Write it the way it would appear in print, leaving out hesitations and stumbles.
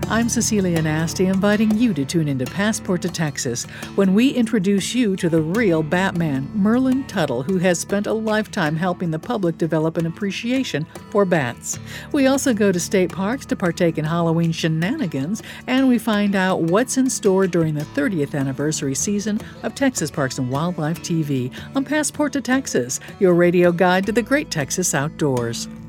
I'm Cecilia Nasty, inviting you to tune into Passport to Texas when we introduce you to the real Batman, Merlin Tuttle, who has spent a lifetime helping the public develop an appreciation for bats. We also go to state parks to partake in Halloween shenanigans, and we find out what's in store during the 30th anniversary season of Texas Parks and Wildlife TV on Passport to Texas, your radio guide to the great Texas outdoors.